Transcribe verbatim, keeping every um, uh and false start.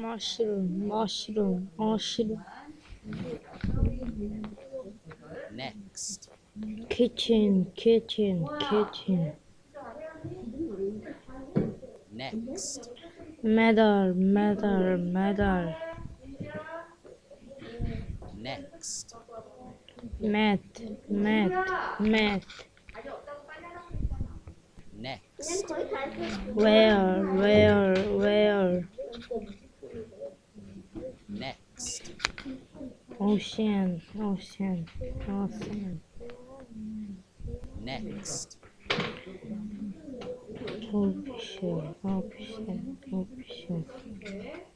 mushroom, mushroom, mushroom. Next. Kitchen, kitchen, kitchen. Next. Mother, mother, mother. Next. Mat, mat, mat. Next. Where, where, where? Next. Ocean, ocean, ocean. Next. Ocean, ocean, ocean.